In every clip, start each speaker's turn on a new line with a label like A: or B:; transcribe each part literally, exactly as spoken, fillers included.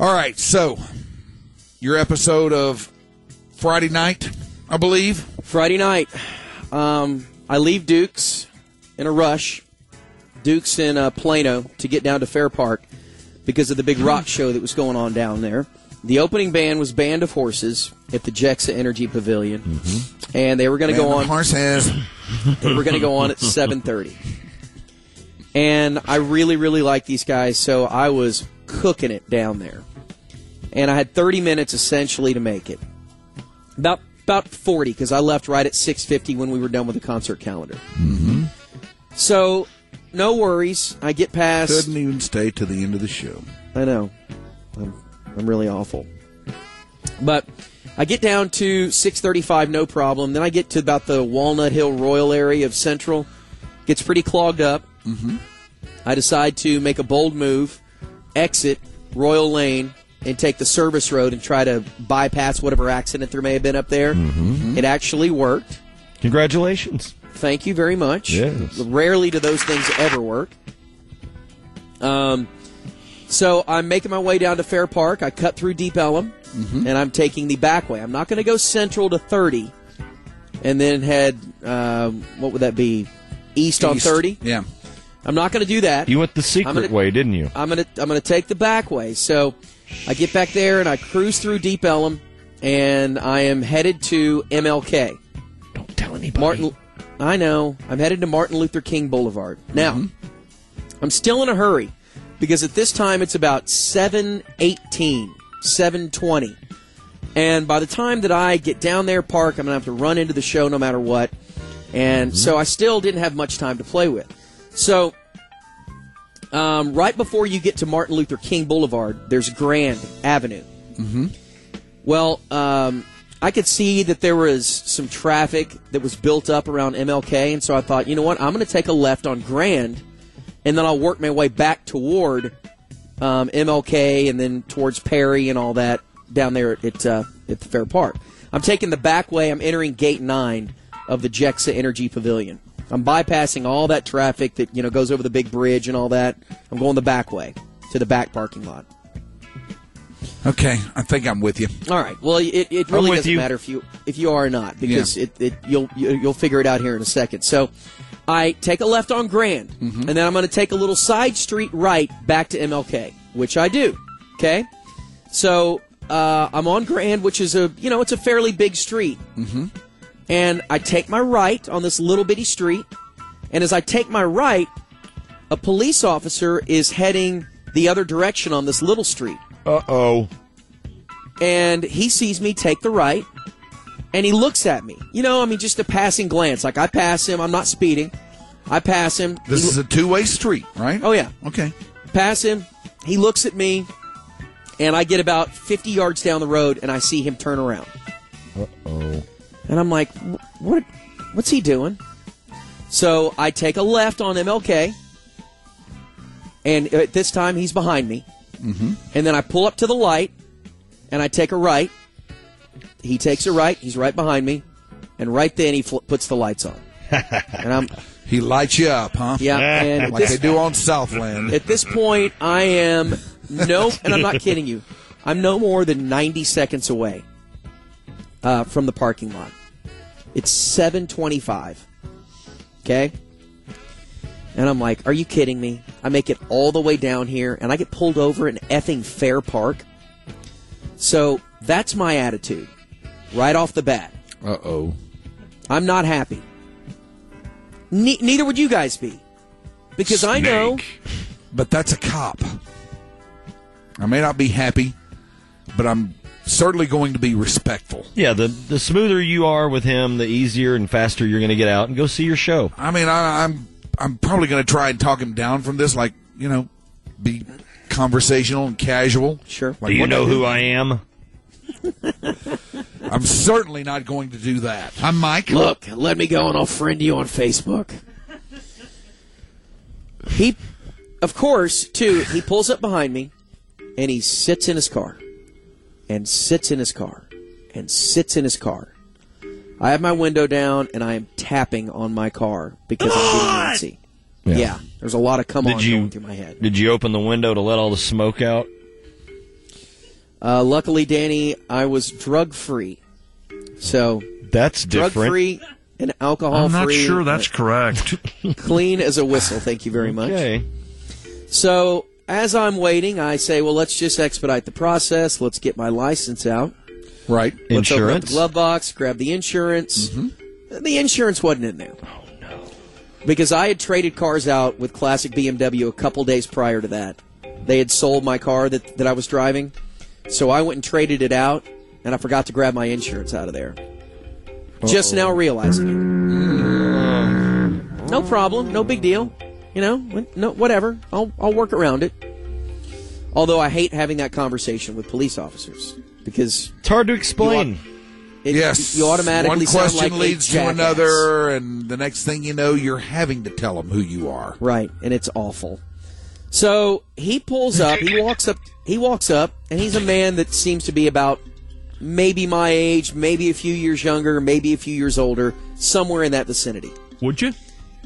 A: All right, so your episode of Friday night, I believe.
B: Friday night. Um, I leave Duke's in a rush. Duke's in uh, Plano to get down to Fair Park because of the big rock show that was going on down there. The opening band was Band of Horses at the Jexa Energy Pavilion, mm-hmm. and they were going to go on.
A: Horses.
B: They were going to go on at seven thirty, and I really, really like these guys, so I was cooking it down there, and I had thirty minutes essentially to make it. About about forty because I left right at six fifty when we were done with the concert calendar.
A: Mm-hmm.
B: So no worries. I get past.
A: Couldn't even stay to the end of the show.
B: I know. I'm, I'm really awful. But I get down to six thirty-five, no problem. Then I get to about the Walnut Hill Royal area of Central. Gets pretty clogged up.
A: Mm-hmm. I
B: decide to make a bold move, exit Royal Lane, and take the service road and try to bypass whatever accident there may have been up there.
C: Mm-hmm.
B: It actually worked.
C: Congratulations.
B: Thank you very much.
C: Yes.
B: Rarely do those things ever work. Um, so I'm making my way down to Fair Park. I cut through Deep Ellum, mm-hmm. and I'm taking the back way. I'm not going to go central to thirty and then head, um, what would that be, east, east. on thirty?
A: Yeah.
B: I'm not going to do that.
C: You went the secret
B: gonna,
C: way, didn't you?
B: I'm going to I'm going to take the back way. So I get back there and I cruise through Deep Ellum, and I am headed to M L K.
C: Don't tell anybody.
B: Martin, I know. I'm headed to Martin Luther King Boulevard. Now, mm-hmm. I'm still in a hurry because at this time it's about seven eighteen, seven twenty. And by the time that I get down there, park, I'm going to have to run into the show no matter what. And mm-hmm. so I still didn't have much time to play with. So, um, right before you get to Martin Luther King Boulevard, there's Grand Avenue.
A: Mm-hmm.
B: Well, um, I could see that there was some traffic that was built up around M L K, and so I thought, you know what, I'm going to take a left on Grand, and then I'll work my way back toward um, M L K and then towards Perry and all that down there at, uh, at the Fair Park. I'm taking the back way. I'm entering Gate nine of the Jexa Energy Pavilion. I'm bypassing all that traffic that, you know, goes over the big bridge and all that. I'm going the back way to the back parking lot.
A: Okay, I think I'm with you.
B: All right. Well, it, it really doesn't you. matter if you if you are or not because yeah. it, it you'll you'll figure it out here in a second. So, I take a left on Grand, mm-hmm. and then I'm going to take a little side street right back to M L K, which I do. Okay, so uh, I'm on Grand, which is a you know it's a fairly big street.
A: Mm-hmm.
B: And I take my right on this little bitty street, and as I take my right, a police officer is heading the other direction on this little street.
C: Uh-oh.
B: And he sees me take the right, and he looks at me. You know, I mean, just a passing glance. Like, I pass him. I'm not speeding. I pass him.
A: This
B: he,
A: is a two-way street, right?
B: Oh, yeah.
A: Okay.
B: Pass him. He looks at me, and I get about fifty yards down the road, and I see him turn around.
C: Uh-oh.
B: And I'm like, what? What's he doing? So I take a left on M L K, and at this time he's behind me.
A: Mm-hmm.
B: And then I pull up to the light, and I take a right. He takes a right. He's right behind me, and right then he fl- puts the lights on. And I'm
A: he lights you up, huh?
B: Yeah, and
A: like
B: this,
A: they do on Southland.
B: At this point, I am no, and I'm not kidding you. I'm no more than ninety seconds away. Uh, from the parking lot. It's seven twenty-five. Okay? And I'm like, are you kidding me? I make it all the way down here, and I get pulled over in effing Fair Park. So that's my attitude right off the bat.
A: Uh-oh.
B: I'm not happy. Ne- neither would you guys be. Because Snake. I know...
A: But that's a cop. I may not be happy, but I'm... certainly going to be respectful.
C: Yeah, the the smoother you are with him, the easier and faster you're going to get out and go see your show.
A: I mean, I, I'm I'm probably going to try and talk him down from this, like, you know, be conversational and casual.
B: Sure.
C: Like, do you know who I am?
A: I'm certainly not going to do that. I'm Mike.
B: Look, let me go and I'll friend you on Facebook. He, of course, too, he pulls up behind me and he sits in his car. And sits in his car, and sits in his car. I have my window down, and I am tapping on my car because I'm getting antsy. Yeah. yeah, there's a lot of come
C: did
B: on
C: you,
B: going through my head.
C: Did you open the window to let all the smoke out?
B: Uh, luckily, Danny, I was drug-free. So,
C: That's different.
B: drug-free and alcohol-free.
D: I'm not sure that's correct.
B: Clean as a whistle, thank you very much.
C: Okay.
B: So, as I'm waiting, I say, well, let's just expedite the process. Let's get my license out.
A: Right.
B: Let's open up
C: Insurance.
B: the glove box, grab the insurance.
A: Mm-hmm.
B: The insurance wasn't in there. Oh, no. Because I had traded cars out with classic B M W a couple days prior to that. They had sold my car that, that I was driving. So I went and traded it out, and I forgot to grab my insurance out of there. Uh-oh. Just now realizing it. No problem. No big deal. You know, no, whatever. I'll, I'll work around it. Although I hate having that conversation with police officers because
C: It's hard to explain.
B: it,
A: Yes.
B: you automatically
A: One
B: sound
A: question
B: like
A: leads
B: a
A: to
B: jackass.
A: another, and the next thing you know, you're having to tell them who you are.
B: Right, and it's awful. So he pulls up. He walks up. He walks up, and he's a man that seems to be about maybe my age, maybe a few years younger, maybe a few years older, somewhere in that vicinity.
D: Would you?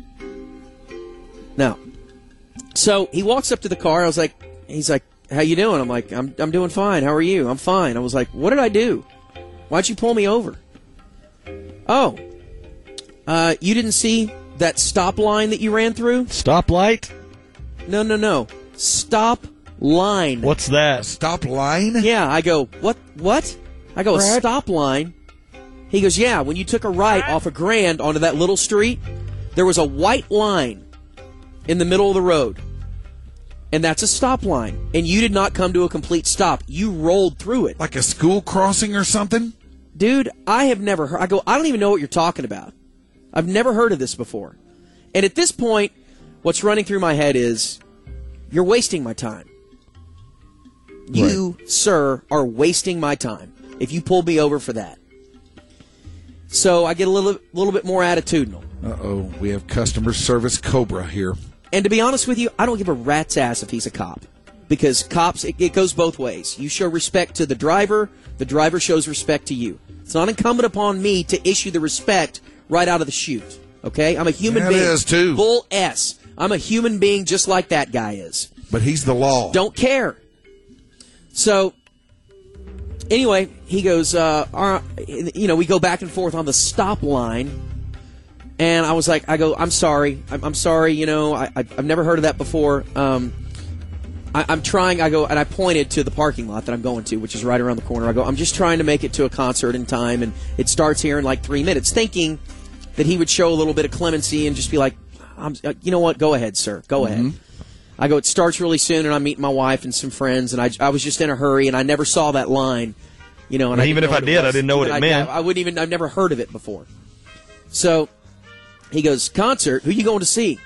B: No. So he walks up to the car. I was like, he's like, "How you doing?" I'm like, "I'm I'm doing fine. How are you?" "I'm fine." I was like, "What did I do? Why'd you pull me over?" "Oh, uh, you didn't see that stop line that you ran through?"
C: Stoplight?
B: "No, no, no. Stop line."
C: What's that?
A: Stop line?
B: Yeah, I go, what, what? I go, a
C: Brad?
B: stop line? He goes, yeah, when you took a right off of Grand onto that little street, there was a white line in the middle of the road. And that's a stop line. And you did not come to a complete stop. You rolled through it.
A: Like a school crossing or something?
B: Dude, I have never heard, I go, I don't even know what you're talking about. I've never heard of this before. And at this point, what's running through my head is, you're wasting my time. You, right. sir, are wasting my time if you pulled me over for that. So I get a little, little bit more attitudinal.
A: Uh-oh, we have customer service Cobra here.
B: And to be honest with you, I don't give a rat's ass if he's a cop. Because cops, it, it goes both ways. You show respect to the driver, the driver shows respect to you. It's not incumbent upon me to issue the respect right out of the chute. Okay? I'm a human
A: yeah,
B: being.
A: It is, too.
B: Bull S. I'm a human being just like that guy is.
A: But he's the law.
B: Don't care. So, anyway, he goes, uh, uh, you know, we go back and forth on the stop line. And I was like, I go, I'm sorry. I'm, I'm sorry, you know, I, I, I've never heard of that before. Um, I, I'm trying, I go, and I pointed to the parking lot that I'm going to, which is right around the corner. I go, I'm just trying to make it to a concert in time, and it starts here in like three minutes, thinking that he would show a little bit of clemency and just be like, I'm, you know what, go ahead, sir, go mm-hmm. ahead. I go, it starts really soon, and I'm meeting my wife and some friends, and I, I was just in a hurry, and I never saw that line, you know. And
C: well,
B: I
C: even if I did, I didn't know what it
B: I,
C: meant.
B: I, I wouldn't even, I've never heard of it before. So he goes, concert? Who you going to see?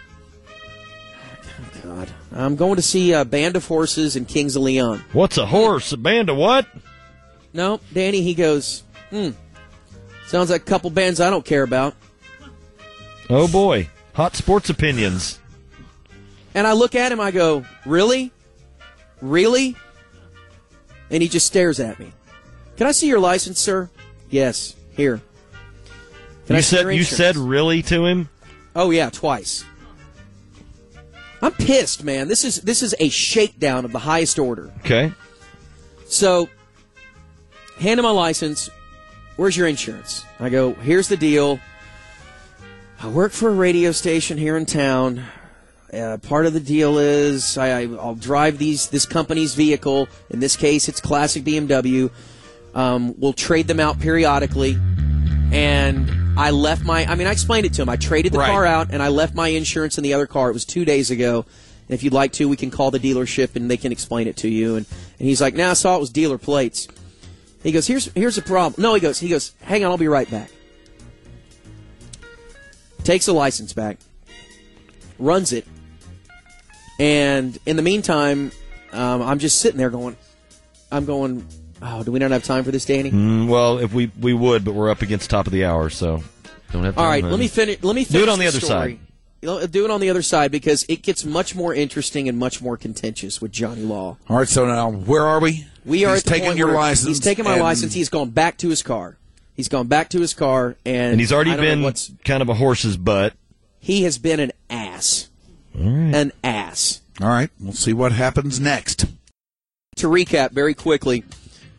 B: Oh, God. I'm going to see a Band of Horses and Kings of Leon.
C: What's a horse? A band of what?
B: No, Danny, he goes, hmm, sounds like a couple bands I don't care about.
C: Oh, boy. Hot sports opinions.
B: And I look at him, I go, really? Really? And he just stares at me. Can I see your license, sir? Yes, here. Can
C: you
B: I see your
C: said you
B: insurance?
C: said really to him?
B: Oh yeah, twice. I'm pissed, man. This is this is a shakedown of the highest order.
C: Okay.
B: So, hand him my license. Where's your insurance? I go, here's the deal. I work for a radio station here in town. Uh, part of the deal is I, I, I'll drive these this company's vehicle. In this case, it's classic B M W. Um, we'll trade them out periodically. And I left my, I mean, I explained it to him. I traded the
A: right.
B: car out, and I left my insurance in the other car. It was two days ago. And if you'd like to, we can call the dealership, and they can explain it to you. And, and he's like, nah, I saw it was dealer plates. He goes, here's here's the problem. No, he goes, he goes, hang on, I'll be right back. Takes the license back. Runs it. And in the meantime, um, I'm just sitting there going, I'm going, oh, do we not have time for this, Danny?
C: Mm, well, if we, we would, but we're up against top of the hour, so don't have time.
B: All right,
C: then.
B: let me finish. Let me finish
C: do it on the,
B: the
C: other
B: story.
C: side.
B: You know, do it on the other side because it gets much more interesting and much more contentious with Johnny Law.
A: All right, so now where are we?
B: We are
A: He's
B: at the
A: taking
B: point
A: your
B: where
A: license.
B: He's taking my
A: and
B: license. He's gone back to his car. He's gone back to his car, and
C: And he's already
B: I don't know
C: been
B: what's,
C: kind of a horse's butt.
B: he has been an ass.
C: All right.
B: An ass.
A: All right, we'll see what happens next.
B: To recap very quickly,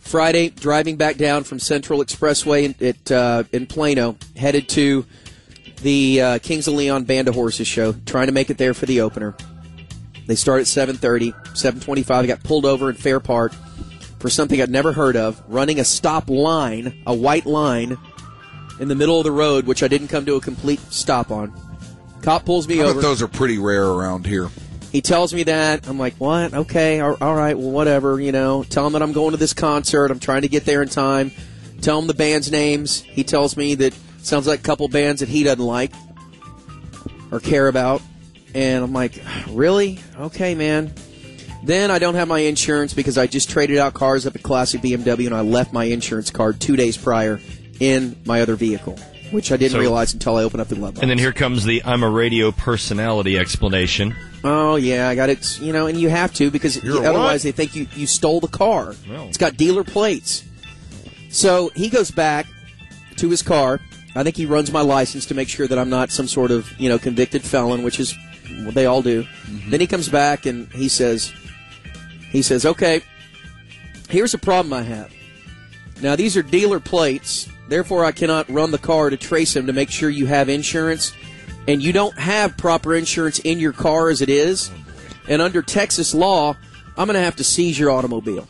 B: Friday, driving back down from Central Expressway in, at, uh, in Plano, headed to the uh, Kings of Leon Band of Horses show, trying to make it there for the opener. They start at seven thirty, seven twenty-five. I got pulled over in Fair Park for something I'd never heard of, running a stop line, a white line, in the middle of the road, which I didn't come to a complete stop on. Cop pulls me
A: I
B: over.
A: bet those are pretty rare around here.
B: He tells me that. I'm like, what? Okay, all, all right, well, whatever, you know. Tell him that I'm going to this concert. I'm trying to get there in time. Tell him the band's names. He tells me that sounds like a couple bands that he doesn't like or care about. And I'm like, really? Okay, man. Then I don't have my insurance because I just traded out cars up at Classic B M W, and I left my insurance card two days prior in my other vehicle, which I didn't
C: So-
B: realize until I opened up the glove box.
C: And then here comes the I'm a radio personality explanation.
B: Oh, yeah, I got it, you know, and you have to because
C: You're a
B: otherwise
C: what?
B: they think you, you stole the car.
C: Well.
B: It's got dealer plates. So he goes back to his car. I think he runs my license to make sure that I'm not some sort of, you know, convicted felon, which is what they all do. Mm-hmm. Then he comes back and he says, he says, okay, here's a problem I have. Now, these are dealer plates. Therefore, I cannot run the car to trace them to make sure you have insurance. And you don't have proper insurance in your car as it is. And under Texas law, I'm going to have to seize your automobile.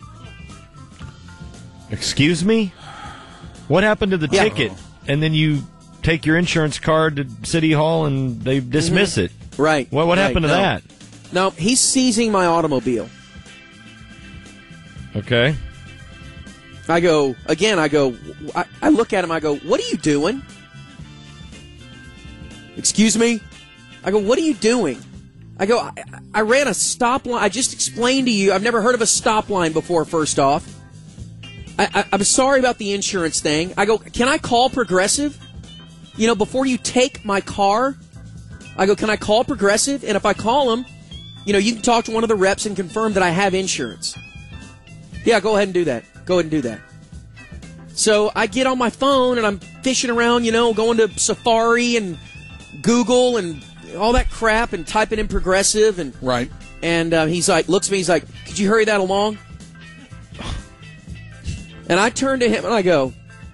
C: Excuse me? What happened to the
B: Yeah.
C: ticket? And then you take your insurance card to City Hall and they dismiss
B: Mm-hmm.
C: it.
B: Right.
C: What, what
B: right,
C: happened to
B: no.
C: that?
B: No, he's seizing my automobile.
C: Okay.
B: I go, again, I go, I, I look at him, I go, what are you doing? Excuse me? I go, what are you doing? I go, I, I ran a stop line. I just explained to you, I've never heard of a stop line before, first off. I, I, I'm sorry about the insurance thing. I go, can I call Progressive? You know, before you take my car? I go, can I call Progressive? And if I call them, you know, you can talk to one of the reps and confirm that I have insurance. Yeah, go ahead and do that. Go ahead and do that. So I get on my phone and I'm fishing around, you know, going to Safari and Google and all that crap and typing in Progressive. And
A: Right.
B: and uh, he's like, looks at me, he's like, could you hurry that along? And I turn to him and I go,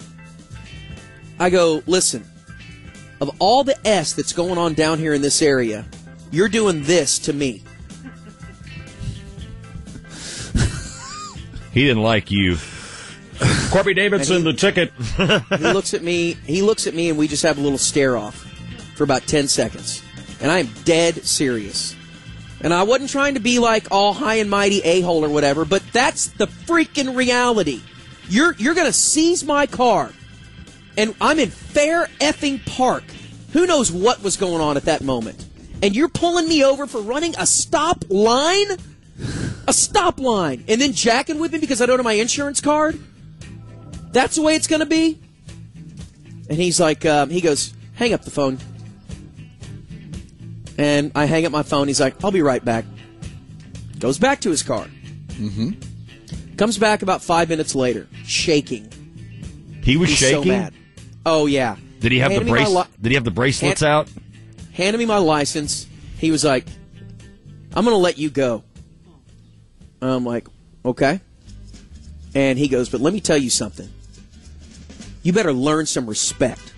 B: I go, listen, of all the S that's going on down here in this area, you're doing this to me.
C: He didn't like you.
D: Corby Davidson,
B: And he-
D: the ticket.
B: He looks at me. He looks at me, and we just have a little stare off for about ten seconds. And I am dead serious. And I wasn't trying to be like all high and mighty a-hole or whatever, but that's the freaking reality. You're you're gonna seize my car, and I'm in Fair effing Park. Who knows what was going on at that moment? And you're pulling me over for running a stop line, a stop line, and then jacking with me because I don't have my insurance card. That's the way it's going to be? And he's like, um, he goes, hang up the phone. And I hang up my phone. He's like, I'll be right back. Goes back to his car.
A: Mm-hmm.
B: Comes back about five minutes later, shaking.
C: He was
B: He's
C: shaking?
B: so mad. Oh, yeah.
C: Did he have
B: Handed
C: the
B: me my
C: brace?
B: li-
C: Did he have the bracelets
B: Hand-
C: out?
B: Handed me my license. He was like, I'm going to let you go. I'm like, okay. And he goes, but let me tell you something. You better learn some respect.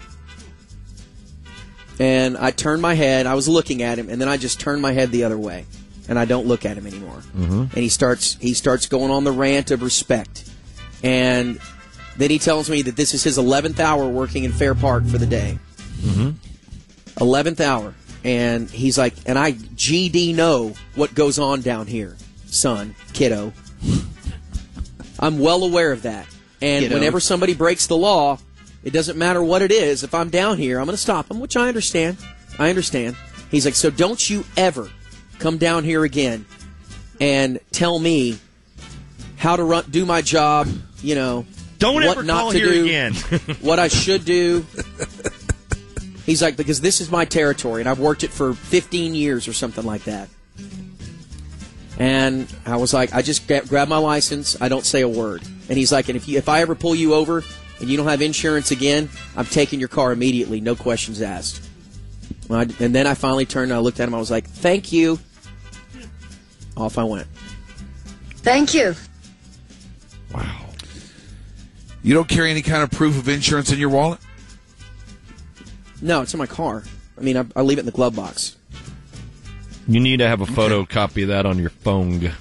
B: And I turned my head. I was looking at him, and then I just turned my head the other way, and I don't look at him anymore. Mm-hmm. And he starts he starts going on the rant of respect. And then he tells me that this is his eleventh hour working in Fair Park for the day.
C: Mm-hmm.
B: eleventh hour. And he's like, and I G D know what goes on down here, son, kiddo. I'm well aware of that. And
E: Kiddo.
B: whenever somebody breaks the law, it doesn't matter what it is. If I'm down here, I'm going to stop them, which I understand. I understand. He's like, so don't you ever come down here again and tell me how to run, do my job, you know,
C: Don't
B: what
C: ever
B: not
C: call
B: to
C: here
B: do,
C: again.
B: what I should do. He's like, because this is my territory, and I've worked it for fifteen years or something like that. And I was like, I just gra- grab my license. I don't say a word. And he's like, and if you, if I ever pull you over and you don't have insurance again, I'm taking your car immediately, no questions asked. Well, I, and then I finally turned and I looked at him. I was like, thank you. Off I went.
F: Thank you.
C: Wow.
A: You don't carry any kind of proof of insurance in your wallet?
B: No, it's in my car. I mean, I, I leave it in the glove box.
C: You need to have a photocopy of that on your phone.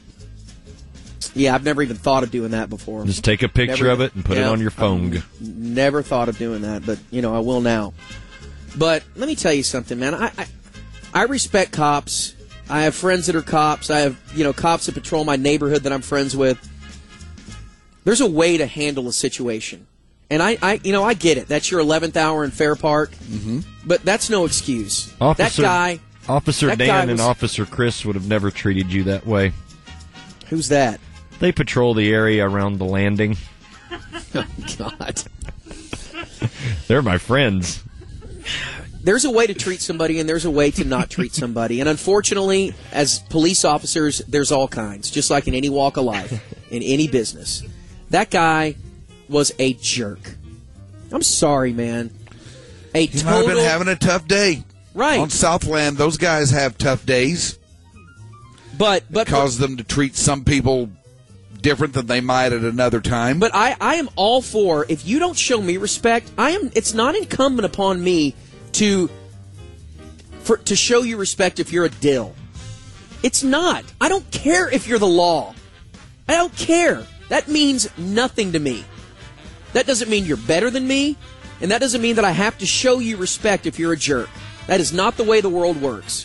B: Yeah, I've never even thought of doing that before.
C: Just take a picture
B: Never-
C: of it and put
B: yeah,
C: it on your phone.
B: I've never thought of doing that, but, you know, I will now. But let me tell you something, man. I, I, I respect cops. I have friends that are cops. I have, you know, cops that patrol my neighborhood that I'm friends with. There's a way to handle a situation. And I, I you know, I get it. That's your eleventh hour in Fair Park. Mm-hmm. But that's no excuse.
C: Officer,
B: that guy...
C: Officer
B: that
C: Dan
B: guy
C: and
B: was-
C: Officer Chris would have never treated you that way.
B: Who's that?
C: They patrol the area around the landing.
B: Oh, God.
C: They're my friends.
B: There's a way to treat somebody, and there's a way to not treat somebody. And unfortunately, as police officers, there's all kinds, just like in any walk of life, in any business. That guy was a jerk. I'm sorry, man. A
A: He
B: total...
A: might have been having a tough day.
B: Right.
A: On Southland, those guys have tough days.
B: But, but,
A: Cause them to treat some people different than they might at another time.
B: But I, I am all for, if you don't show me respect, I am. It's not incumbent upon me to for, to show you respect if you're a dill. It's not. I don't care if you're the law. I don't care. That means nothing to me. That doesn't mean you're better than me, and that doesn't mean that I have to show you respect if you're a jerk. That is not the way the world works.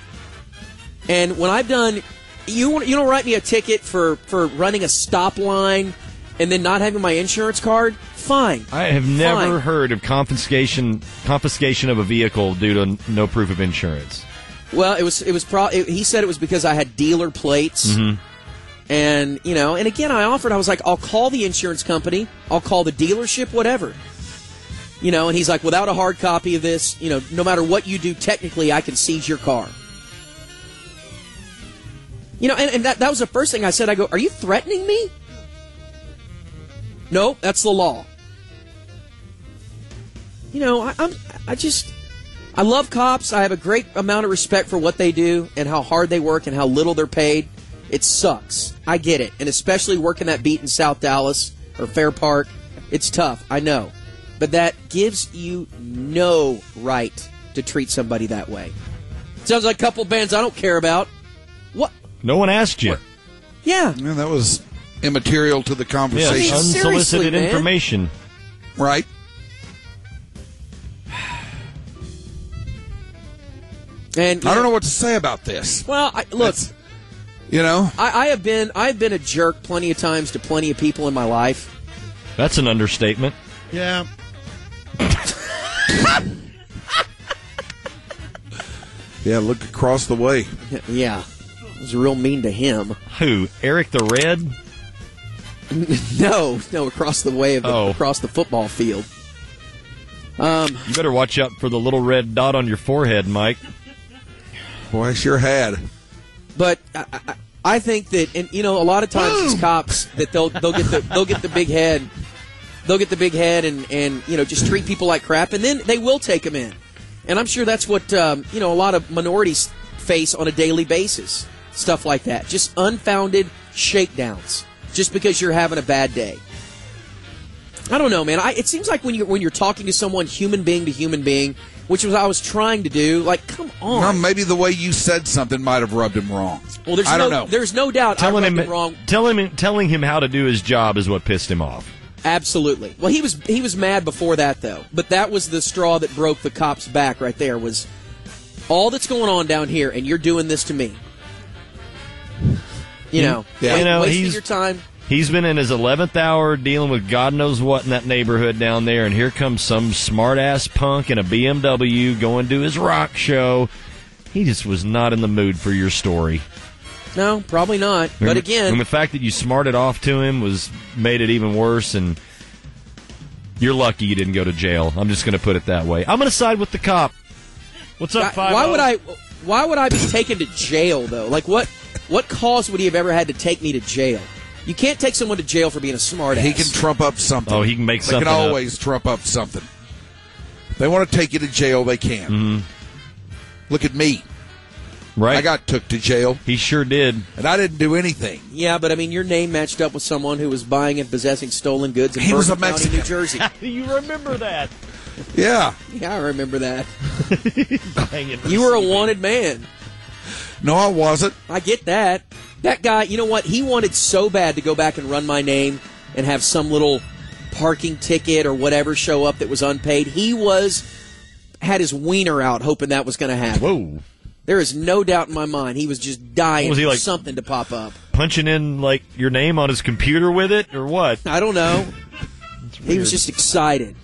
B: And when I've done, you want, you don't write me a ticket for, for running a stop line and then not having my insurance card? Fine.
C: I have never
B: Fine.
C: heard of confiscation confiscation of a vehicle due to no proof of insurance.
B: Well, it was it was pro- it, he said it was because I had dealer plates.
C: Mm-hmm.
B: And, you know, and again, I offered, I was like, I'll call the insurance company, I'll call the dealership, whatever. You know, and he's like, without a hard copy of this, you know, no matter what you do, technically, I can seize your car. You know, and, and that, that was the first thing I said. I go, are you threatening me? No, that's the law. You know, I, I'm, I just, I love cops. I have a great amount of respect for what they do and how hard they work and how little they're paid. It sucks. I get it. And especially working that beat in South Dallas or Fair Park, it's tough. I know. But that gives you no right to treat somebody that way. Sounds like a couple bands I don't care about. What?
C: No one asked you.
B: What? Yeah.
A: Yeah, that was immaterial to the
C: Yes,
A: conversation.
B: I mean,
C: unsolicited
B: seriously, man.
C: information.
A: Right?
B: And
A: I don't know what to say about this.
B: Well, I, look,
A: That's- You know?
B: I, I have been I've been a jerk plenty of times to plenty of people in my life.
C: That's an understatement.
D: Yeah.
A: Yeah, look across the way.
B: Yeah, it was real mean to him.
C: Who? Eric the Red?
B: No, no, across the way of the,
C: Oh.
B: across the football field. Um,
C: You better watch out for the little red dot on your forehead, Mike.
A: Boy, I sure had.
B: but I, I, I think that, and you know, a lot of times these cops that they'll they'll get the they'll get the big head, they'll get the big head, and and you know just treat people like crap, and then they will take them in. And I'm sure that's what um, you know a lot of minorities face on a daily basis. Stuff like that, just unfounded shakedowns, just because you're having a bad day. I don't know, man. I, it seems like when you when you're talking to someone, human being to human being, which was I was trying to do. Like, come on.
A: Well, maybe the way you said something might have rubbed him wrong.
B: Well, there's
A: I
B: no,
A: don't know.
B: There's no doubt. I
C: Telling
B: rubbed
C: him,
B: it wrong.
C: telling him, telling him how to do his job is what pissed him off.
B: Absolutely. Well, he was he was mad before that though, but that was the straw that broke the cop's back. Right there was all that's going on down here, and you're doing this to me. You know,
A: Yeah.
B: wa-
C: You know,
B: wasting
C: he's-
B: your time.
C: He's been in his eleventh hour dealing with God knows what in that neighborhood down there, and here comes some smart-ass punk in a B M W going to his rock show. He just was not in the mood for your story.
B: No, probably not. But
C: and,
B: again,
C: and the fact that you smarted off to him was made it even worse, and you're lucky you didn't go to jail. I'm just going to put it that way. I'm going to side with the cop. What's up,
B: I-
C: five?
B: why would I? Why would I be taken to jail though? Like what? What cause would he have ever had to take me to jail? You can't take someone to jail for being a smart ass.
A: He can trump up something.
C: Oh, he can make
A: they
C: something
A: can
C: up.
A: always trump up something. If they want to take you to jail, they can.
C: Mm-hmm.
A: Look at me.
C: Right.
A: I got took to jail,
C: He sure did.
A: and I didn't do anything.
B: Yeah, but I mean, your name matched up with someone who was buying and possessing stolen goods in
A: He was
B: Bergen
A: a
B: County,
A: Mexican.
B: New Jersey.
C: You remember that?
A: Yeah.
B: Yeah, I remember that.
C: Dang it.
B: You were a wanted man.
A: No, I wasn't.
B: I get that. That guy, you know what? He wanted so bad to go back and run my name and have some little parking ticket or whatever show up that was unpaid. He was had his wiener out hoping that was going to happen.
C: Whoa.
B: There is no doubt in my mind he was just dying
C: Was he
B: for
C: like-
B: something to pop up.
C: Punching in, like, your name on his computer with it, or what?
B: I don't know. He was just excited.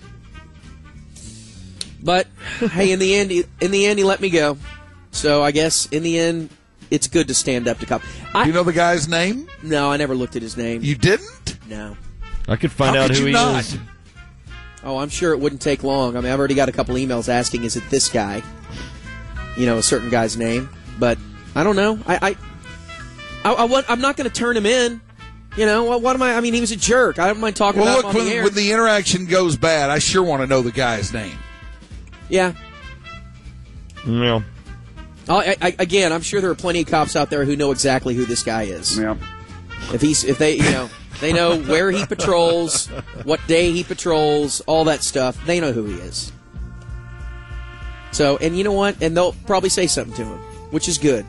B: But hey, in the end, he- in the end, he let me go. So I guess in the end, it's good to stand up to cop. I,
A: Do you know the guy's name?
B: no, I never looked at his name.
A: You didn't?
B: No.
C: I could find
A: How
C: out
A: could
C: who
A: you
C: he
A: not?
C: is.
B: Oh, I'm sure it wouldn't take long. I mean, I've already got a couple emails asking, is it this guy? You know, a certain guy's name. But I don't know. I, I, I, I want, I'm not going to turn him in. You know, what, what am I? I mean, he was a jerk. I don't mind talking
A: Well,
B: about
A: look,
B: him on
A: when,
B: the air.
A: when the interaction goes bad, I sure want to know the guy's name.
B: yeah.
C: Yeah.
B: I, I, again, I'm sure there are plenty of cops out there who know exactly who this guy is.
D: Yeah.
B: If he's, if they, you know, they know where he patrols, what day he patrols, all that stuff. They know who he is. So, and you know what? And they'll probably say something to him, which is good.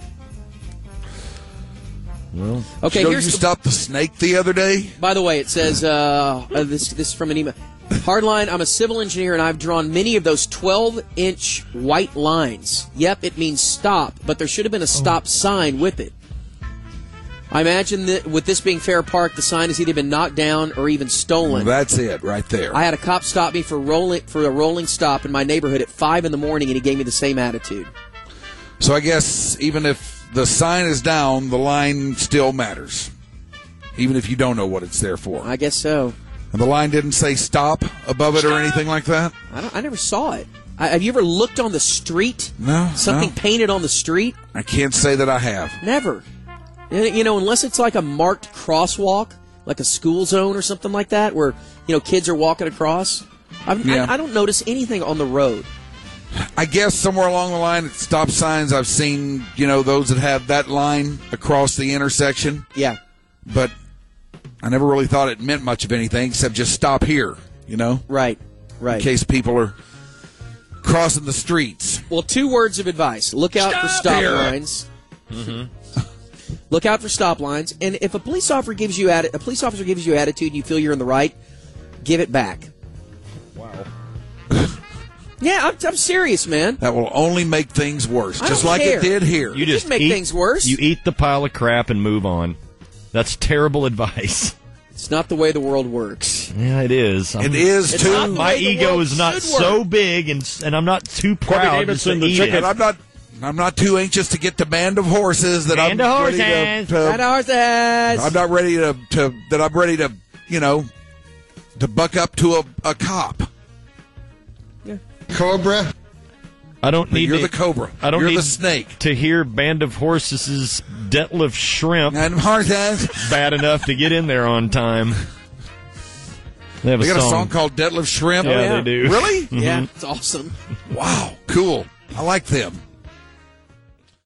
C: Well,
B: Okay,
A: you know,
B: here's
A: you
B: the,
A: stopped the snake the other day?
B: by the way, it says uh, uh, this. This is from an email. Hardline. I'm a civil engineer, and I've drawn many of those twelve-inch white lines. Yep, it means stop, but there should have been a stop sign with it. I imagine that with this being Fair Park, the sign has either been knocked down or even stolen.
A: That's it, right there.
B: I had a cop stop me for rolling for a rolling stop in my neighborhood at five in the morning, and he gave me the same attitude.
A: So I guess even if the sign is down, the line still matters, even if you don't know what it's there for.
B: I guess so.
A: And the line didn't say stop above it or anything like that?
B: I don't. I never saw it. I, have you ever looked on the street?
A: No,
B: Something
A: no.
B: painted on the street?
A: I can't say that I have.
B: Never. You know, unless it's like a marked crosswalk, like a school zone or something like that, where, you know, kids are walking across. I've,
A: Yeah.
B: I, I don't notice anything on the road.
A: I guess somewhere along the line at stop signs, I've seen, you know, those that have that line across the intersection,
B: Yeah.
A: but I never really thought it meant much of anything except just stop here, you know,
B: Right. Right.
A: in case people are crossing the streets.
B: Well, two words of advice. Look out for
A: Stop
B: stop
A: here.
B: lines. Mm-hmm. Look out for stop lines. And if a police officer gives you atti- a police officer gives you attitude and you feel you're in the right, give it back.
D: Wow.
B: Yeah, I'm, I'm serious, man.
A: That will only make things worse,
B: I
A: just
B: don't
A: like
B: care.
A: it did here.
C: you just
B: make
C: eat,
B: things worse.
C: You eat the pile of crap and move on. That's terrible advice.
B: It's not the way the world works.
C: Yeah, it is. I'm-
A: It is,
B: It's
A: too.
B: not the
C: My
B: way the
C: ego
B: world
C: is not
B: should
C: so
B: work.
C: big, and and I'm not too proud
D: Davidson,
C: to
D: the
C: eat
D: chicken.
C: it.
A: And I'm not I'm not too anxious to get to Band of Horses that
C: Band
A: I'm
C: of
A: ready
C: Horses.
A: to, to
B: That horses.
A: I'm not ready to, to that I'm ready to, you know, to buck up to a, a cop.
E: Cobra.
C: I don't
A: But
C: need
A: you're
C: to,
A: the cobra.
C: I don't
A: you're
C: need
A: the snake.
C: to hear Band of Horses' Detlef Shrimp
A: And horses.
C: bad enough to get in there on time. They have
A: They
C: a
A: got
C: song.
A: a song called Detlef Shrimp.
C: Yeah,
B: yeah.
C: they do.
A: Really?
B: Yeah, it's awesome.
A: Wow, cool. I like them.